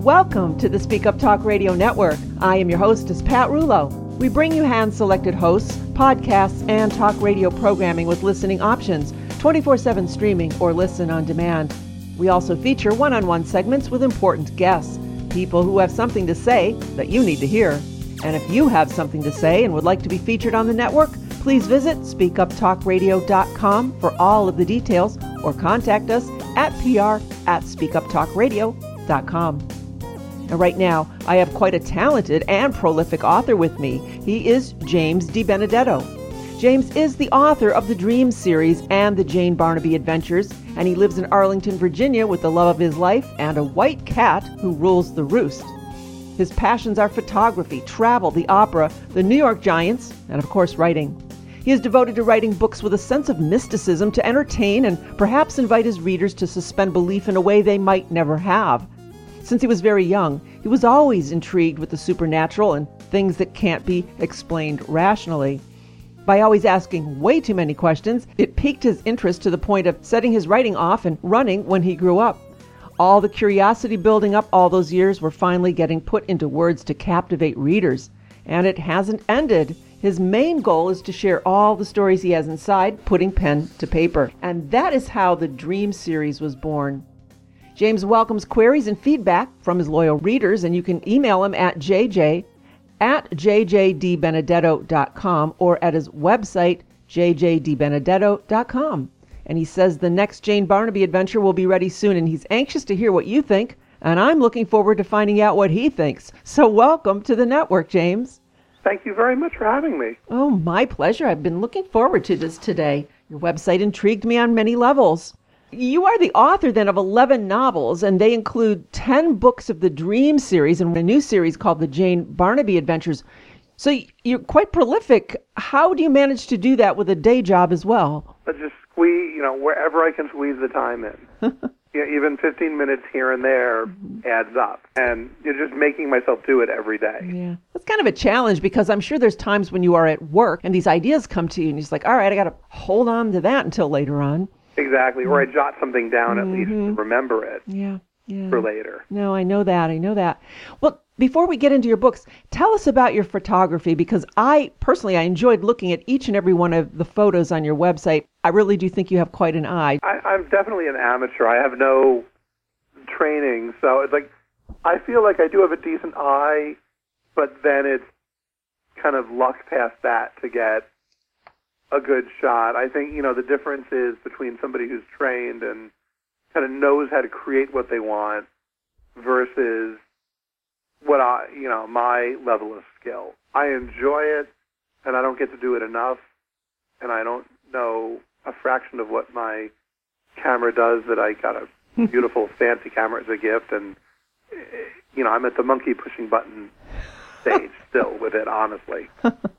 Welcome to the Speak Up Talk Radio Network. I am your hostess, Pat Rulo. We bring you hand-selected hosts, podcasts, and talk radio programming with listening options, 24/7 streaming or listen on demand. We also feature one-on-one segments with important guests, people who have something to say that you need to hear. And if you have something to say and would like to be featured on the network, please visit speakuptalkradio.com for all of the details or contact us at pr@speakuptalkradio.com. And right now, I have quite a talented and prolific author with me. He is James DiBenedetto. James is the author of the Dream series and the Jane Barnaby Adventures, and he lives in Arlington, Virginia with the love of his life and a white cat who rules the roost. His passions are photography, travel, the opera, the New York Giants, and of course writing. He is devoted to writing books with a sense of mysticism to entertain and perhaps invite his readers to suspend belief in a way they might never have. Since he was very young, he was always intrigued with the supernatural and things that can't be explained rationally. By always asking way too many questions, it piqued his interest to the point of setting his writing off and running when he grew up. All the curiosity building up all those years were finally getting put into words to captivate readers. And it hasn't ended. His main goal is to share all the stories he has inside, putting pen to paper. And that is how the Dream series was born. James welcomes queries and feedback from his loyal readers, and you can email him at jj@jjdbenedetto.com or at his website, jjdbenedetto.com. And he says the next Jane Barnaby adventure will be ready soon, and he's anxious to hear what you think, and I'm looking forward to finding out what he thinks. So welcome to the network, James. Thank you very much for having me. Oh, my pleasure. I've been looking forward to this today. Your website intrigued me on many levels. You are the author, then, of 11 novels, and they include 10 books of the Dream series and a new series called the Jane Barnaby Adventures. So you're quite prolific. How do you manage to do that with a day job as well? I just squeeze, wherever I can squeeze the time in. Even 15 minutes here and there adds up. And you're just making myself do it every day. Yeah. It's kind of a challenge because I'm sure there's times when you are at work and these ideas come to you and you're just like, all right, I got to hold on to that until later on. Exactly. Or I jot something down at least to remember it for later. No, I know that. Well, before we get into your books, tell us about your photography, because I enjoyed looking at each and every one of the photos on your website. I really do think you have quite an eye. I'm definitely an amateur. I have no training, so it's like I feel like I do have a decent eye, but then it's kind of luck past that to get a good shot. I think, the difference is between somebody who's trained and kind of knows how to create what they want versus what my level of skill. I enjoy it, and I don't get to do it enough, and I don't know a fraction of what my camera does. That I got a beautiful, fancy camera as a gift, and I'm at the monkey pushing button stage still with it, honestly.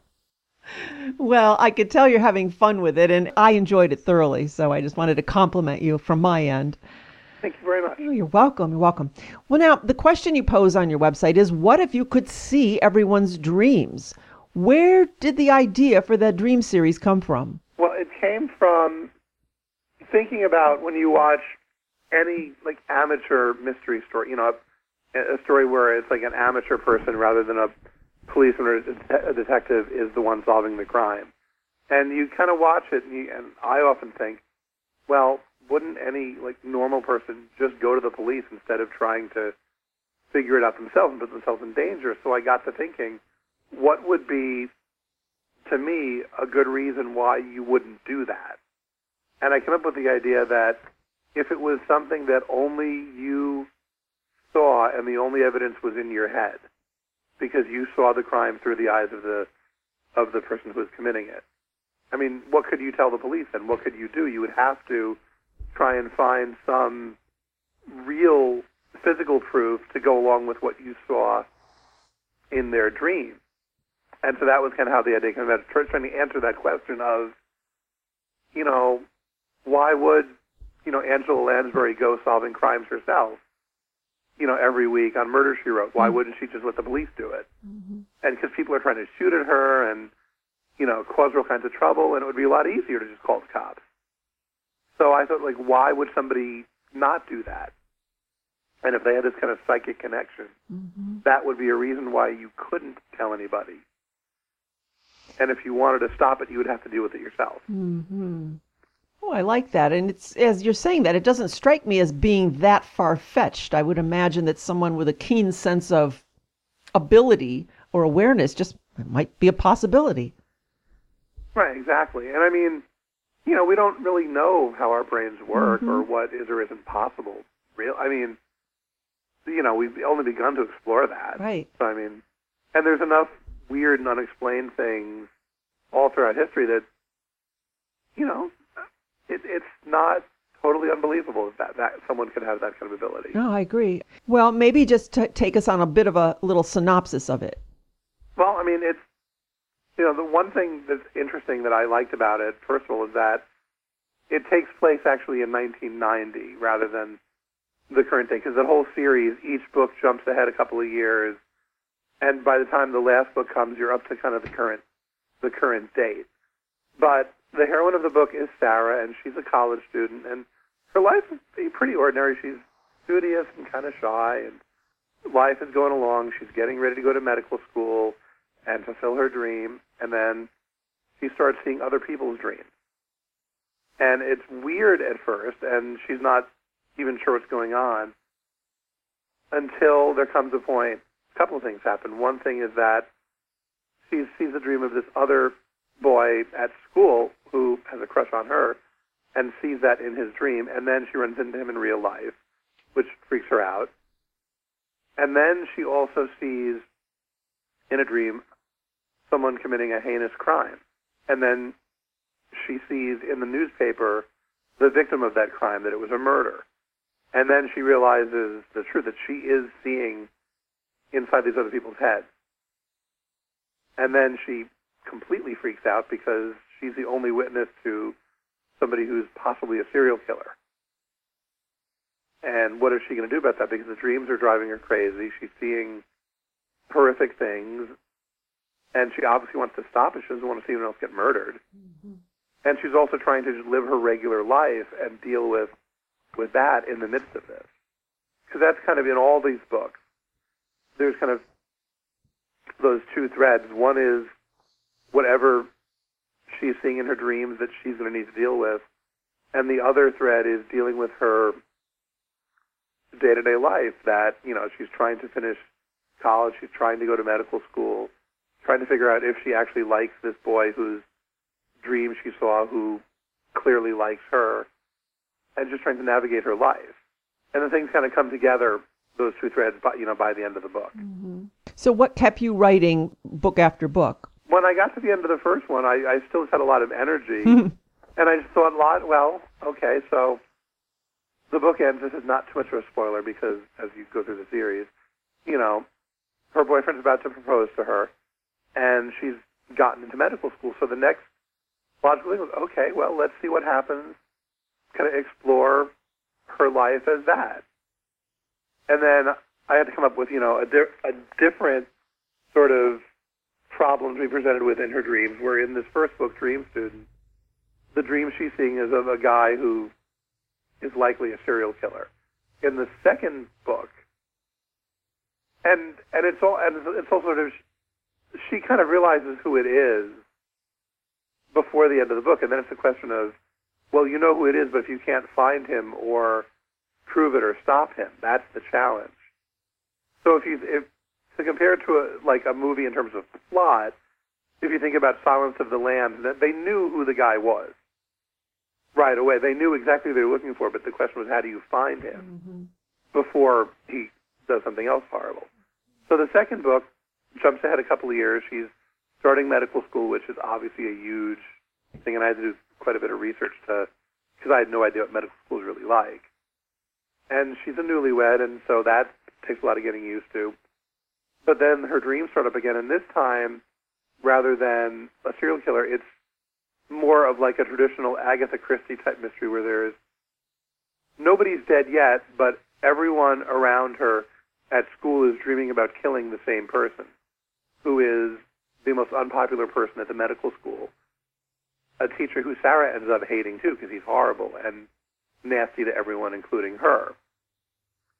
Well, I could tell you're having fun with it, and I enjoyed it thoroughly, so I just wanted to compliment you from my end. Thank you very much. Oh, you're welcome. Well, now, the question you pose on your website is, what if you could see everyone's dreams? Where did the idea for that Dream series come from? Well, it came from thinking about when you watch any amateur mystery story, a story where it's like an amateur person rather than a policeman or a detective is the one solving the crime. And you kind of watch it, and I often think, well, wouldn't any normal person just go to the police instead of trying to figure it out themselves and put themselves in danger? So I got to thinking, what would be, to me, a good reason why you wouldn't do that? And I came up with the idea that if it was something that only you saw and the only evidence was in your head, because you saw the crime through the eyes of the person who was committing it. I mean, what could you tell the police, and what could you do? You would have to try and find some real physical proof to go along with what you saw in their dream. And so that was kind of how the idea came about, trying to answer that question of, why would, Angela Lansbury go solving crimes herself, every week on Murder, She Wrote? Why wouldn't she just let the police do it? Mm-hmm. And because people are trying to shoot at her and, cause all kinds of trouble, and it would be a lot easier to just call the cops. So I thought, why would somebody not do that? And if they had this kind of psychic connection, that would be a reason why you couldn't tell anybody. And if you wanted to stop it, you would have to deal with it yourself. Oh, I like that. And it's, as you're saying that, it doesn't strike me as being that far-fetched. I would imagine that someone with a keen sense of ability or awareness just might be a possibility. Right, exactly. And I mean, we don't really know how our brains work or what is or isn't possible. I mean, we've only begun to explore that. Right. So, I mean, and there's enough weird and unexplained things all throughout history that, it's not totally unbelievable that someone could have that kind of ability. No, I agree. Well, maybe just take us on a bit of a little synopsis of it. Well, I mean, it's, the one thing that's interesting that I liked about it, first of all, is that it takes place actually in 1990 rather than the current day, because the whole series, each book jumps ahead a couple of years, and by the time the last book comes, you're up to kind of the current date. But the heroine of the book is Sarah, and she's a college student, and her life is pretty ordinary. She's studious and kind of shy, and life is going along. She's getting ready to go to medical school and fulfill her dream, and then she starts seeing other people's dreams. And it's weird at first, and she's not even sure what's going on until there comes a point. A couple of things happen. One thing is that she sees a dream of this other boy at school who has a crush on her and sees that in his dream, and then she runs into him in real life, which freaks her out. And then she also sees in a dream someone committing a heinous crime. And then she sees in the newspaper the victim of that crime, that it was a murder. And then she realizes the truth, that she is seeing inside these other people's heads. And then she completely freaks out because she's the only witness to somebody who's possibly a serial killer. And what is she going to do about that? Because the dreams are driving her crazy. She's seeing horrific things, and she obviously wants to stop it. She doesn't want to see anyone else get murdered. And she's also trying to just live her regular life and deal with that in the midst of this. Because that's kind of in all these books. There's kind of those two threads. One is whatever she's seeing in her dreams that she's going to need to deal with. And the other thread is dealing with her day-to-day life, that, she's trying to finish college, she's trying to go to medical school, trying to figure out if she actually likes this boy whose dream she saw, who clearly likes her, and just trying to navigate her life. And the things kind of come together, those two threads, by the end of the book. So what kept you writing book after book? When I got to the end of the first one, I still had a lot of energy, and I just thought, okay, so the book ends. This is not too much of a spoiler because as you go through the series, her boyfriend's about to propose to her, and she's gotten into medical school. So the next logical thing was, okay, well, let's see what happens, kind of explore her life as that. And then I had to come up with, a different sort of problem to be presented with in her dreams, where in this first book, Dream Student, the dream she's seeing is of a guy who is likely a serial killer. In the second book, and it's all sort of, she kind of realizes who it is before the end of the book, and then it's a question of, well, you know who it is, but if you can't find him or prove it or stop him, that's the challenge. So if to compare it to a movie in terms of plot, if you think about Silence of the Lambs, that they knew who the guy was right away. They knew exactly what they were looking for, but the question was, how do you find him before he does something else horrible? So the second book jumps ahead a couple of years. She's starting medical school, which is obviously a huge thing, and I had to do quite a bit of research because I had no idea what medical school is really like. And she's a newlywed, and so that takes a lot of getting used to. But then her dreams start up again, and this time, rather than a serial killer, it's more of like a traditional Agatha Christie type mystery where there's nobody's dead yet, but everyone around her at school is dreaming about killing the same person, who is the most unpopular person at the medical school, a teacher who Sarah ends up hating too because he's horrible and nasty to everyone, including her.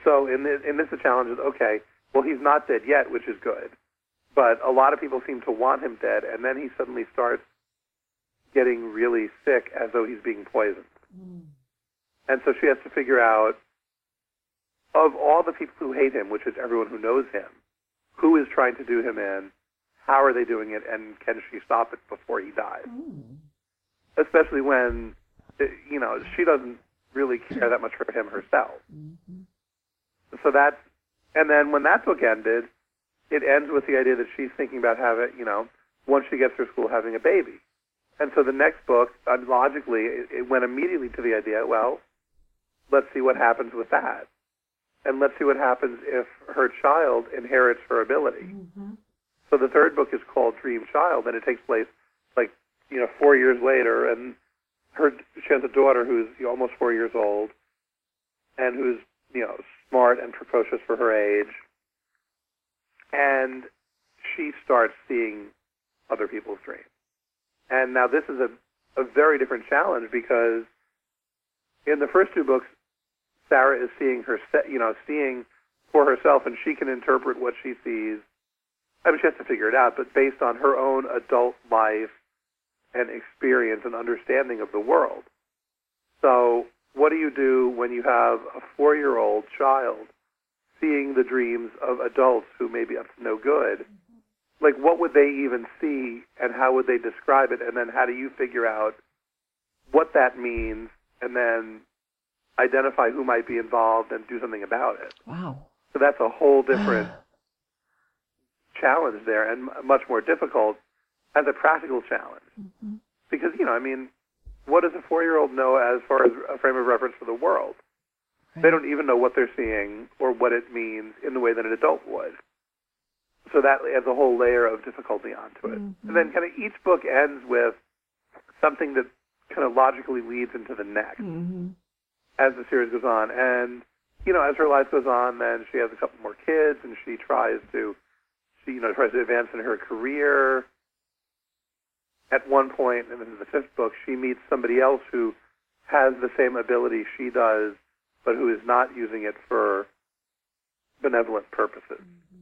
So in this, the challenge is, okay, well, he's not dead yet, which is good. But a lot of people seem to want him dead, and then he suddenly starts getting really sick as though he's being poisoned. And so she has to figure out, of all the people who hate him, which is everyone who knows him, who is trying to do him in, how are they doing it, and can she stop it before he dies? Especially when, she doesn't really care that much for him herself. So that's, and then when that book ended, it ends with the idea that she's thinking about having, once she gets through school, having a baby. And so the next book, logically, it went immediately to the idea, well, let's see what happens with that. And let's see what happens if her child inherits her ability. So the third book is called Dream Child, and it takes place 4 years later, and she has a daughter who's almost 4 years old, and who's, smart and precocious for her age. And she starts seeing other people's dreams. And now this is a very different challenge, because in the first two books, Sarah is seeing seeing for herself, and she can interpret what she sees. I mean, she has to figure it out, but based on her own adult life and experience and understanding of the world. So what do you do when you have a 4-year-old child seeing the dreams of adults who may be up to no good? Like, what would they even see, and how would they describe it? And then how do you figure out what that means, and then identify who might be involved and do something about it? Wow. So that's a whole different challenge there, and much more difficult as a practical challenge. Because, what does a 4-year-old know as far as a frame of reference for the world? Right. They don't even know what they're seeing or what it means in the way that an adult would. So that adds a whole layer of difficulty onto it. And then kind of each book ends with something that kind of logically leads into the next as the series goes on. And, as her life goes on, then she has a couple more kids, and she tries to advance in her career. At one point, and this is the fifth book, she meets somebody else who has the same ability she does, but who is not using it for benevolent purposes.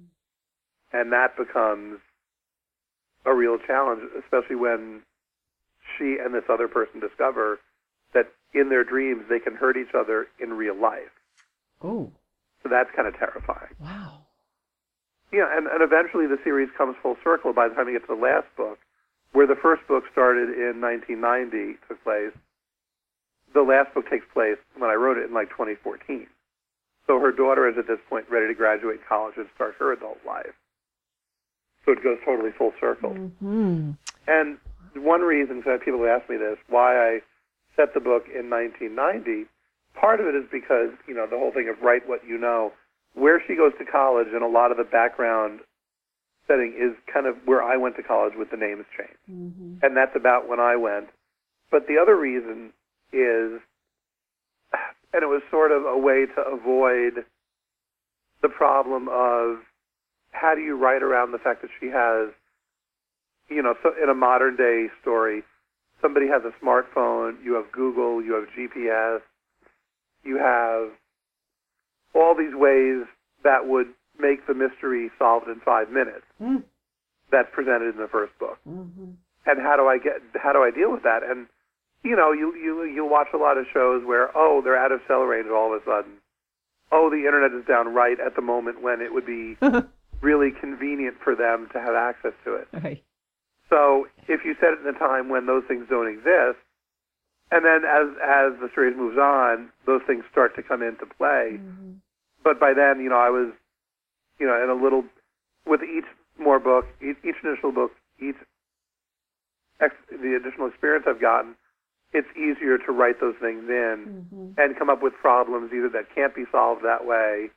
And that becomes a real challenge, especially when she and this other person discover that in their dreams they can hurt each other in real life. Oh. So that's kind of terrifying. Wow. Yeah, and eventually the series comes full circle by the time you get to the last book, where the first book started in 1990, took place. The last book takes place when I wrote it in 2014. So her daughter is at this point ready to graduate college and start her adult life. So it goes totally full circle. And one reason, so people have asked me this, why I set the book in 1990, part of it is because, the whole thing of write what you know. Where she goes to college and a lot of the background setting is kind of where I went to college with the names changed. And that's about when I went. But the other reason is, and it was sort of a way to avoid the problem of how do you write around the fact that she has, so in a modern day story, somebody has a smartphone, you have Google, you have GPS, you have all these ways that would make the mystery solved in 5 minutes. That's presented in the first book. And how do I deal with that? And you'll watch a lot of shows where, they're out of cell range all of a sudden. The internet is down right at the moment when it would be really convenient for them to have access to it. Right. So if you set it in a time when those things don't exist, and then as the series moves on, those things start to come into play. But by then, I was, in a little, with each more book, each initial book, the additional experience I've gotten, it's easier to write those things in and come up with problems either that can't be solved that way,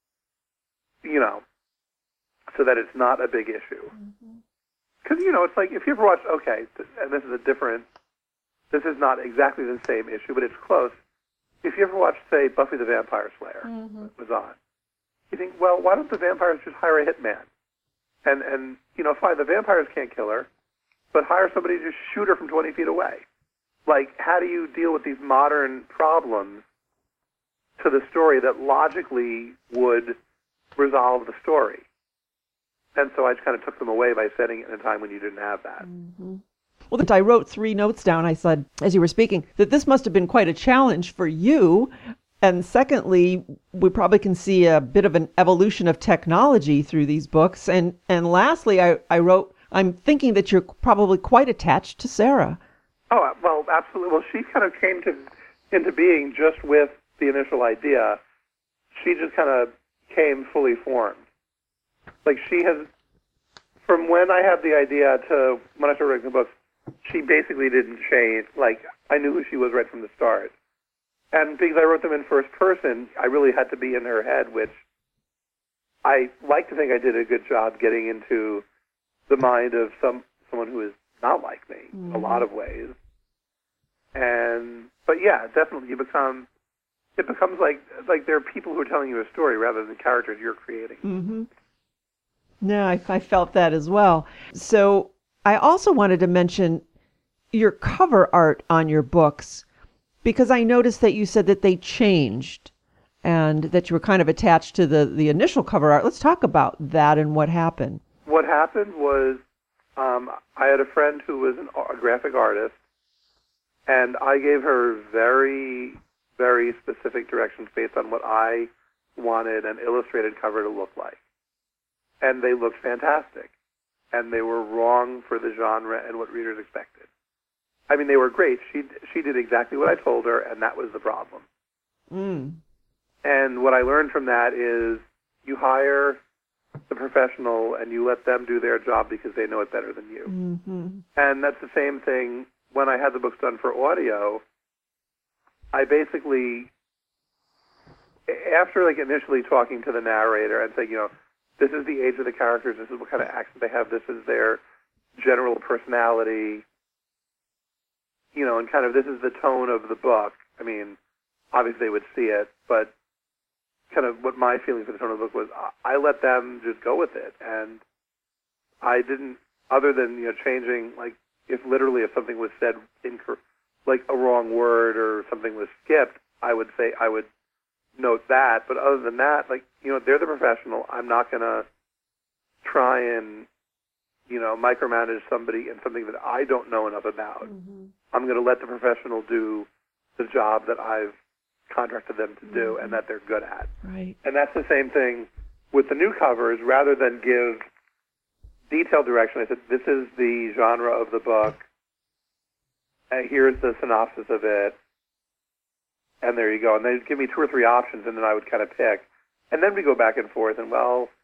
so that it's not a big issue. Because, it's like, if you ever watch, and this is not exactly the same issue, but it's close. If you ever watched, say, Buffy the Vampire Slayer was on, you think, well, why don't the vampires just hire a hitman? And fine, the vampires can't kill her, but hire somebody to just shoot her from 20 feet away. Like, how do you deal with these modern problems to the story that logically would resolve the story. And so I just kind of took them away by setting it in a time when you didn't have that. Mm-hmm. Well, I wrote 3 notes down. I said, as you were speaking, that this must have been quite a challenge for you. And secondly, we probably can see a bit of an evolution of technology through these books. And lastly, I wrote, I'm thinking that you're probably quite attached to Sarah. Oh, well, absolutely. Well, she kind of came into being just with the initial idea. She just kind of came fully formed. Like, she has, from when I had the idea to when I started writing the books, she basically didn't change. Like, I knew who she was right from the start. And because I wrote them in first person, I really had to be in her head, which I like to think I did a good job getting into the mind of someone who is not like me in a lot of ways. But yeah, definitely it becomes like there are people who are telling you a story rather than characters you're creating. Mm-hmm. No, I felt that as well. So I also wanted to mention your cover art on your books, because I noticed that you said that they changed and that you were kind of attached to the initial cover art. Let's talk about that and what happened. What happened was I had a friend who was a graphic artist, and I gave her very, very specific directions based on what I wanted an illustrated cover to look like. And they looked fantastic. And they were wrong for the genre and what readers expected. I mean, they were great. She did exactly what I told her, and that was the problem. Mm. And what I learned from that is you hire the professional and you let them do their job because they know it better than you. Mm-hmm. And that's the same thing when I had the books done for audio. I basically, after like initially talking to the narrator and saying, this is the age of the characters, this is what kind of accent they have, this is their general personality, and kind of this is the tone of the book. I mean, obviously they would see it, but kind of what my feeling for the tone of the book was, I let them just go with it. And I didn't, other than, changing, like, if something was said like a wrong word or something was skipped, I would note that. But other than that, like, they're the professional. I'm not going to try and, micromanage somebody in something that I don't know enough about. Mm-hmm. I'm going to let the professional do the job that I've contracted them to do and that they're good at. Right. And that's the same thing with the new covers. Rather than give detailed direction, I said, this is the genre of the book. Here's the synopsis of it. And there you go. And they'd give me 2 or 3 options, and then I would kind of pick. And then we go back and forth, and,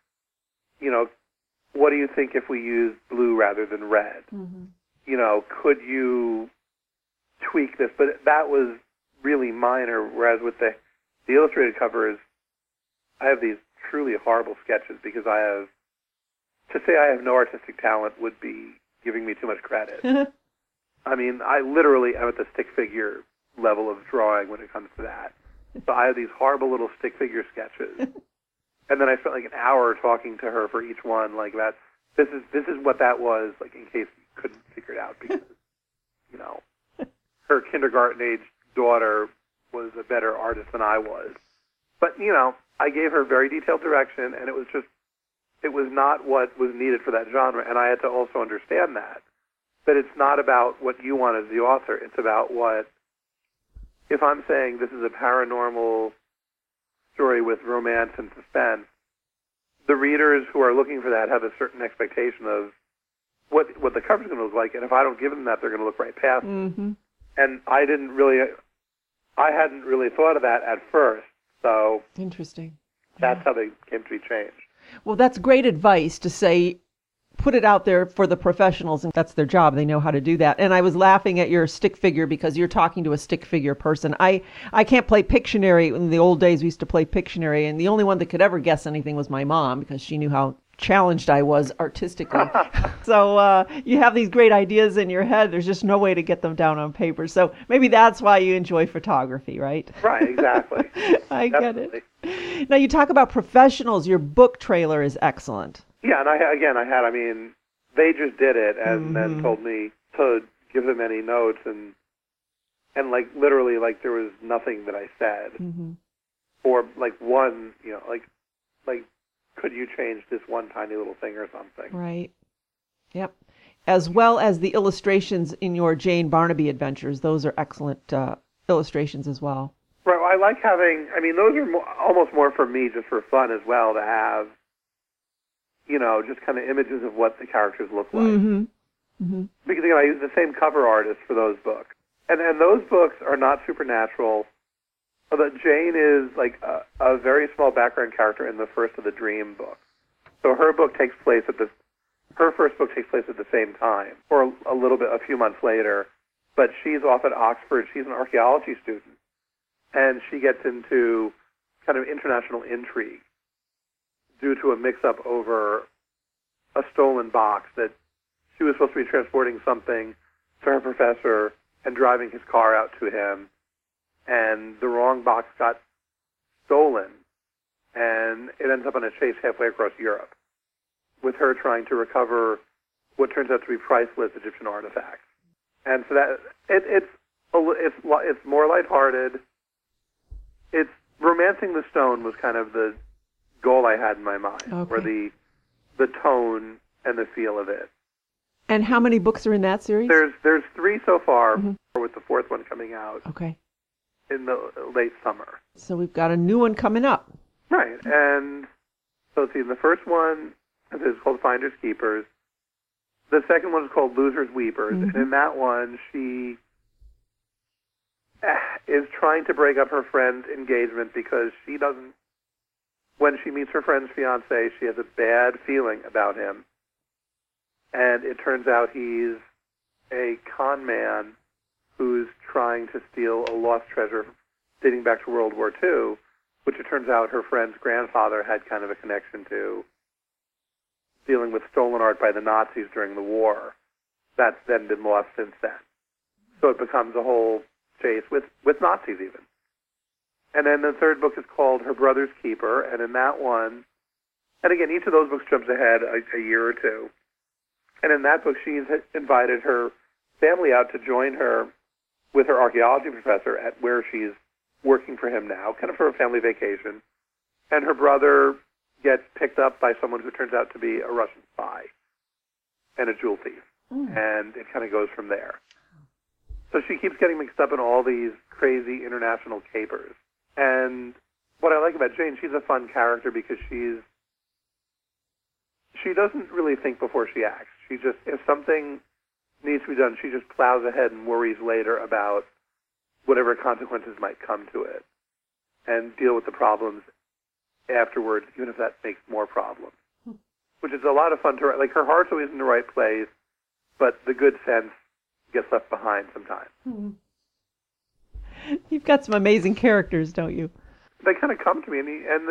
what do you think if we use blue rather than red? Mm-hmm. Could you tweak this? But that was really minor, whereas with the illustrated covers, I have these truly horrible sketches because to say I have no artistic talent would be giving me too much credit. I mean, I literally am at the stick figure level of drawing when it comes to that. So I have these horrible little stick figure sketches. And then I spent like an hour talking to her for each one, like that. This is what that was, like in case you couldn't figure it out, because her kindergarten-age daughter was a better artist than I was. But I gave her very detailed direction, and it was not what was needed for that genre, and I had to also understand that it's not about what you want as the author. It's about if I'm saying this is a paranormal story with romance and suspense, the readers who are looking for that have a certain expectation of what the cover's going to look like, and if I don't give them that, they're going to look right past it. Mm-hmm. And I hadn't really thought of that at first, so interesting. That's how they came to be changed. Well, that's great advice to say, put it out there for the professionals, and that's their job. They know how to do that. And I was laughing at your stick figure because you're talking to a stick figure person. I can't play Pictionary. In the old days, we used to play Pictionary, and the only one that could ever guess anything was my mom because she knew how challenged I was artistically. So you have these great ideas in your head. There's just no way to get them down on paper. So maybe that's why you enjoy photography, right? Right, exactly. I get it. Now, you talk about professionals. Your book trailer is excellent. Yeah, and they just did it and then told me to give them any notes, and like literally, like there was nothing that I said. Mm-hmm. or like one, like could you change this one tiny little thing or something? Right. Yep. As well as the illustrations in your Jane Barnaby adventures. Those are excellent illustrations as well. Right. Well, I like having, those are almost more for me, just for fun as well, to have, just kind of images of what the characters look like. Mm-hmm. Mm-hmm. Because, I use the same cover artist for those books. And those books are not supernatural. Although Jane is like a very small background character in the first of the Dream books. So her book takes place her first book takes place at the same time, or a few months later. But she's off at Oxford. She's an archaeology student. And she gets into kind of international intrigue due to a mix-up over a stolen box that she was supposed to be transporting something to her professor and driving his car out to him, and the wrong box got stolen, and it ends up on a chase halfway across Europe, with her trying to recover what turns out to be priceless Egyptian artifacts. And so that it's more lighthearted. It's romancing the stone was kind of the goal I had in my mind, okay. or the tone and the feel of it. And how many books are in that series? There's 3 so far, mm-hmm. with the 4th one coming out. Okay. In the late summer. So we've got a new one coming up. Right, and so let's see, the first one is called Finders Keepers. The second one is called Losers Weepers, mm-hmm. and in that one, she is trying to break up her friend's engagement because she doesn't, when she meets her friend's fiancé, she has a bad feeling about him. And it turns out he's a con man who's trying to steal a lost treasure dating back to World War II, which it turns out her friend's grandfather had kind of a connection to, dealing with stolen art by the Nazis during the war. That's then been lost since then. So it becomes a whole chase with Nazis even. And then the third book is called Her Brother's Keeper, and in that one, and again, each of those books jumps ahead a year or two. And in that book, she's invited her family out to join her with her archaeology professor at where she's working for him now, kind of for a family vacation. And her brother gets picked up by someone who turns out to be a Russian spy and a jewel thief. And it kind of goes from there. So she keeps getting mixed up in all these crazy international capers. And what I like about Jane, she's a fun character because she doesn't really think before she acts. She just, if something needs to be done, she just plows ahead and worries later about whatever consequences might come to it and deal with the problems afterwards, even if that makes more problems. Which is a lot of fun to write. Like, her heart's always in the right place, but the good sense gets left behind sometimes. You've got some amazing characters, don't you? They kind of come to me, and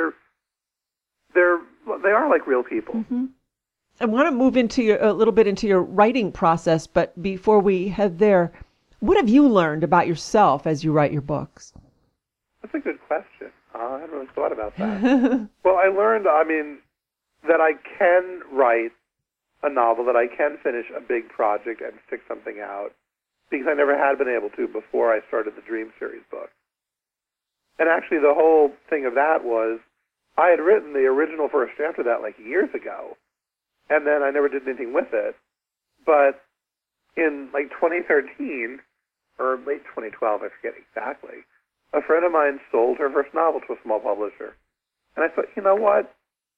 they are like real people. Mm-hmm. I want to move a little bit into your writing process, but before we head there, what have you learned about yourself as you write your books? That's a good question. I hadn't really thought about that. Well, I learned, that I can write a novel, that I can finish a big project and stick something out, because I never had been able to before I started the Dream series book. And actually, the whole thing of that was, I had written the original first draft of that like years ago, and then I never did anything with it. But in like 2013, or late 2012, I forget exactly, a friend of mine sold her first novel to a small publisher. And I thought, you know what?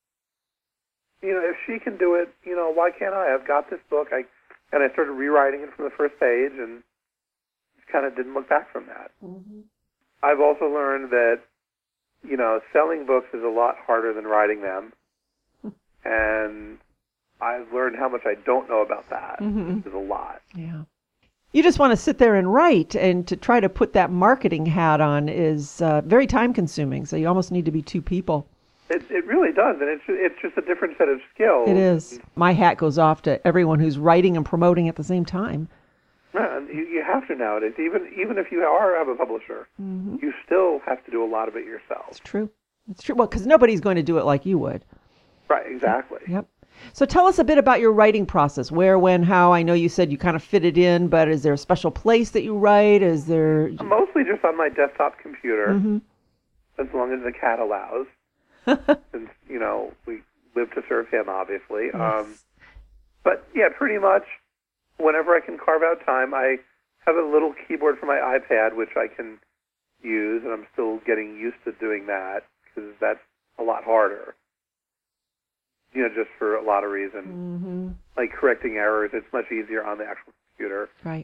If she can do it, why can't I? I've got this book. And I started rewriting it from the first page and kind of didn't look back from that. Mm-hmm. I've also learned that, selling books is a lot harder than writing them. And I've learned how much I don't know about that, which is a lot. Yeah. You just want to sit there and write, and to try to put that marketing hat on is very time-consuming, so you almost need to be 2 people. It really does, and it's just a different set of skills. It is. My hat goes off to everyone who's writing and promoting at the same time. Yeah, and you have to nowadays. Even if you have a publisher, you still have to do a lot of it yourself. It's true. It's true. Well, because nobody's going to do it like you would. Right, exactly. Yep. So tell us a bit about your writing process. Where, when, how? I know you said you kind of fit it in, but is there a special place that you write? Is there... Mostly just on my desktop computer. And as long as the cat allows, since, we live to serve him, obviously. Yes. But, yeah, pretty much whenever I can carve out time, I have a little keyboard for my iPad, which I can use, and I'm still getting used to doing that, because that's a lot harder, just for a lot of reasons. Mm-hmm. Like correcting errors, it's much easier on the actual computer. Right.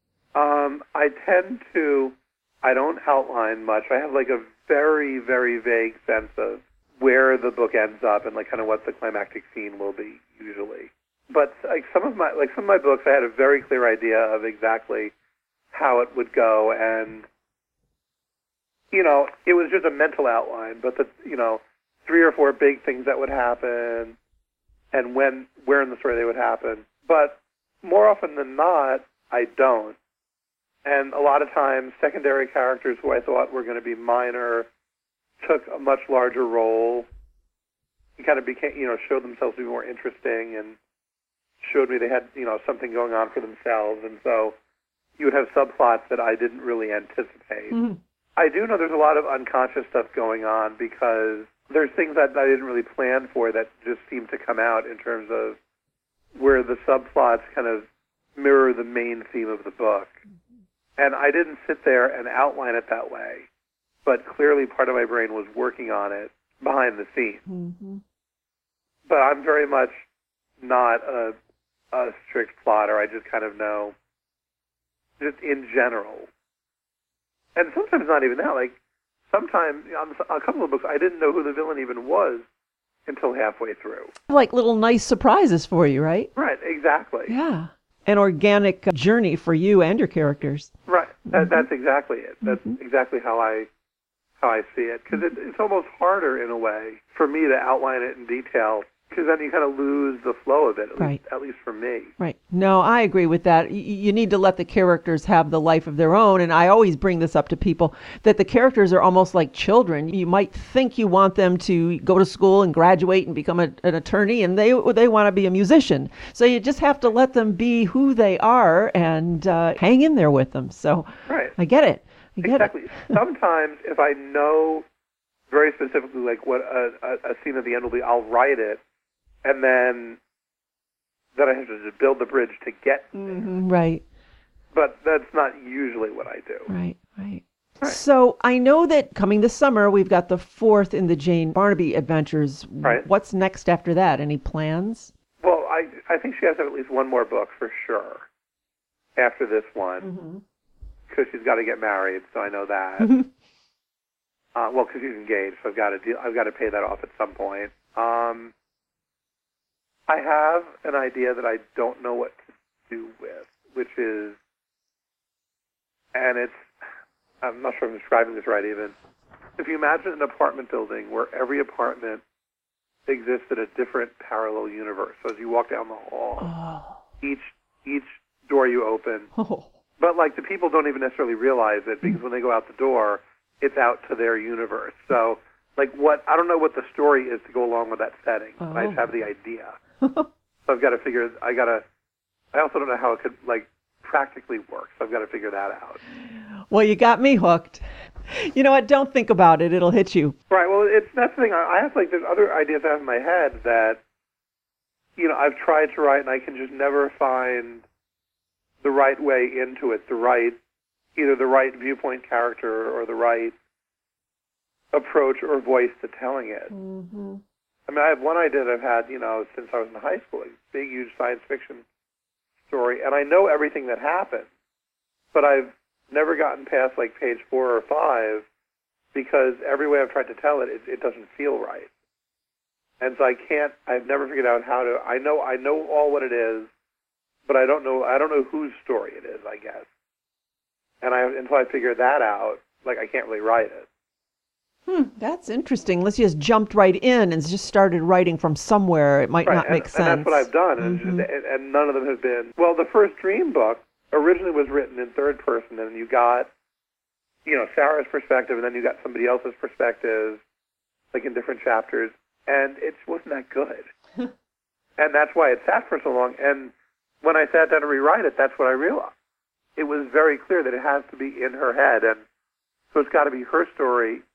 I don't outline much. I have like a very, very vague sense of where the book ends up and like kind of what the climactic scene will be usually. But like some of my books, I had a very clear idea of exactly how it would go, and it was just a mental outline. But 3 or 4 big things that would happen, and where in the story they would happen. But more often than not, I don't. And a lot of times, secondary characters who I thought were going to be minor took a much larger role. He kind of became, showed themselves to be more interesting and showed me they had, something going on for themselves. And so you would have subplots that I didn't really anticipate. Mm-hmm. I do know there's a lot of unconscious stuff going on because there's things that I didn't really plan for that just seem to come out in terms of where the subplots kind of mirror the main theme of the book. And I didn't sit there and outline it that way, but clearly part of my brain was working on it behind the scenes. Mm-hmm. But I'm very much not a strict plotter. I just kind of know, just in general. And sometimes not even that. Like, sometimes, on a couple of books, I didn't know who the villain even was until halfway through. Like little nice surprises for you, right? Right, exactly. Yeah. An organic journey for you and your characters. Right. Mm-hmm. That's exactly it. That's exactly how I see it. Because it's almost harder, in a way, for me to outline it in detail, because then you kind of lose the flow of it, at least for me. Right. No, I agree with that. You need to let the characters have the life of their own. And I always bring this up to people, that the characters are almost like children. You might think you want them to go to school and graduate and become an attorney, and they want to be a musician. So you just have to let them be who they are and hang in there with them. So right. I get it. Exactly. Sometimes if I know very specifically like what a scene at the end will be, I'll write it, and then I have to just build the bridge to get there. Mm-hmm, right. But that's not usually what I do. Right. So I know that coming this summer, we've got the 4th in the Jane Barnaby adventures. Right. What's next after that? Any plans? Well, I think she has to have at least one more book for sure after this one, because she's got to get married, so I know that. Well, because she's engaged, so I've got to pay that off at some point. I have an idea that I don't know what to do with, which is, and I'm not sure I'm describing this right even. If you imagine an apartment building where every apartment exists in a different parallel universe, so as you walk down the hall, each door you open, but like the people don't even necessarily realize it, because when they go out the door, it's out to their universe. So like I don't know what the story is to go along with that setting. But I just have the idea. So I've got to figure, I also don't know how it could like practically work. So I've got to figure that out. Well, you got me hooked. You know what? Don't think about it. It'll hit you. Right. Well, that's the thing. I have there's other ideas I have in my head that, I've tried to write and I can just never find the right way into it, either the right viewpoint character or the right approach or voice to telling it. Mm-hmm. I mean, I have one idea that I've had, since I was in high school, a big, huge science fiction story, and I know everything that happened, but I've never gotten past like page 4 or 5 because every way I've tried to tell it, it doesn't feel right. And so I've never figured out how to, I know all what it is, but I don't know whose story it is, I guess. And until I figure that out, like I can't really write it. That's interesting. Unless you just jumped right in and just started writing from somewhere, it might not make sense. And that's what I've done. And none of them have been. Well, the first Dream book originally was written in third person, and you got, Sarah's perspective, and then you got somebody else's perspective, like in different chapters, and it wasn't that good. And that's why it sat for so long. And when I sat down to rewrite it, that's what I realized. It was very clear that it has to be in her head, and so it's got to be her story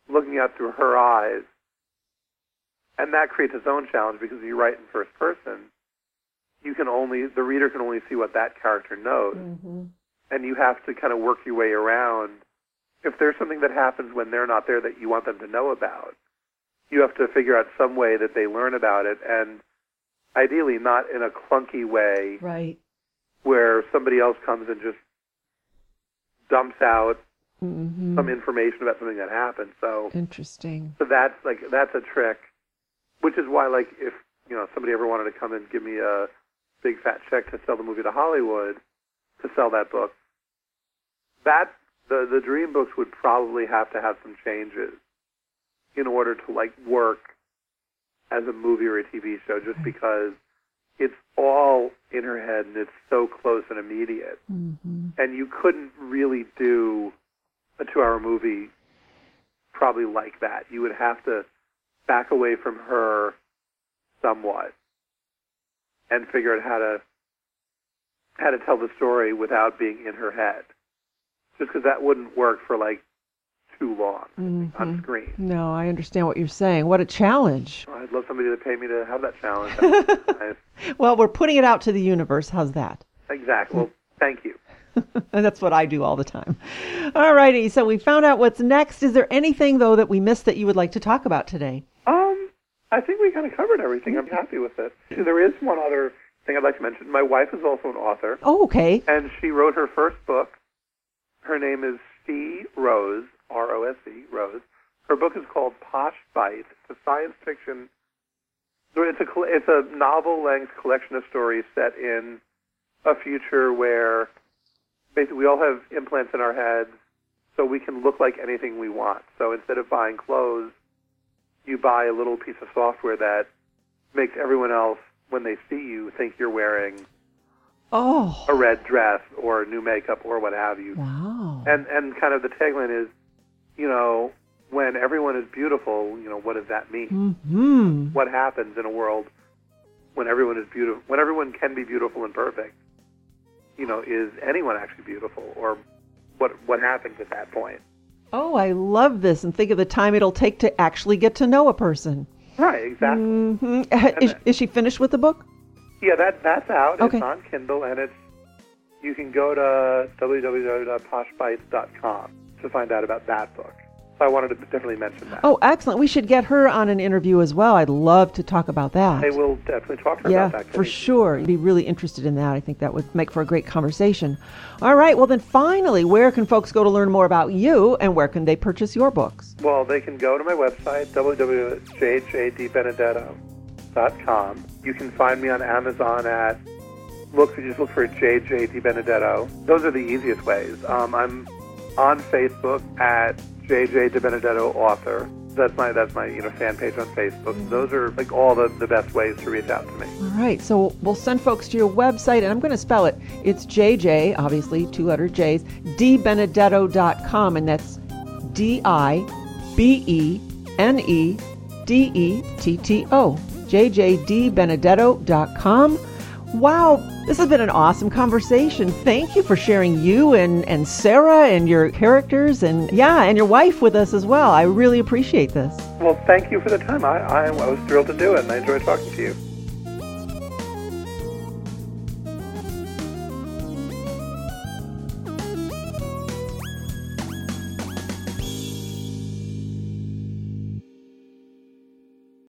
looking out through her eyes. And that creates its own challenge because if you write in first person, the reader can only see what that character knows. Mm-hmm. And you have to kind of work your way around. If there's something that happens when they're not there that you want them to know about, you have to figure out some way that they learn about it, and ideally not in a clunky way Right. where somebody else comes and just dumps out Mm-hmm. some information about something that happened. So Interesting. that's a trick, which is why, like, if somebody ever wanted to come and give me a big fat check to sell the movie to Hollywood, to sell that book, the Dream books would probably have to have some changes in order to work as a movie or a TV show, just because it's all in her head and it's so close and immediate. Mm-hmm. And you couldn't really do a 2-hour movie probably like that. You would have to back away from her somewhat and figure out how to tell the story without being in her head. Just because that wouldn't work for too long on screen. No, I understand what you're saying. What a challenge. I'd love somebody to pay me to have that challenge. That would be nice. Well, we're putting it out to the universe. How's that? Exactly. Well, thank you. And that's what I do all the time. All righty. So we found out what's next. Is there anything, though, that we missed that you would like to talk about today? I think we kind of covered everything. I'm happy with it. There is one other thing I'd like to mention. My wife is also an author. Oh, okay. And she wrote her first book. Her name is C. Rose, R-O-S-E, Rose. Her book is called Posh Bites. It's a science fiction. It's a novel-length collection of stories set in a future where basically we all have implants in our heads, so we can look like anything we want. So instead of buying clothes, you buy a little piece of software that makes everyone else, when they see you, think you're wearing a red dress or new makeup or what have you. Wow. And kind of the tagline is, when everyone is beautiful, what does that mean? Mm-hmm. What happens in a world when everyone is beautiful, when everyone can be beautiful and perfect? Is anyone actually beautiful, or what happens at that point? Oh, I love this, and think of the time it'll take to actually get to know a person. Right, exactly. Mm-hmm. Is she finished with the book? Yeah, that's out. Okay. It's on Kindle, and you can go to www.poshbites.com to find out about that book. So I wanted to definitely mention that. Oh, excellent. We should get her on an interview as well. I'd love to talk about that. I will definitely talk to her Yeah, about that. for sure. I'd be really interested in that. I think that would make for a great conversation. All right. Well, then finally, where can folks go to learn more about you, and where can they purchase your books? Well, they can go to my website, www.jjdbenedetto.com. You can find me on Amazon just look for J.J. DiBenedetto. Those are the easiest ways. I'm on Facebook at J.J. DiBenedetto Author. That's my fan page on Facebook. Those are all the best ways to reach out to me. All right. So we'll send folks to your website, and I'm going to spell it. It's JJ, obviously, 2-letter J's, DiBenedetto.com, and that's DiBenedetto. JJDbenedetto.com. Wow, this has been an awesome conversation. Thank you for sharing you and Sarah and your characters and your wife with us as well. I really appreciate this. Well, thank you for the time. I was thrilled to do it, and I enjoyed talking to you.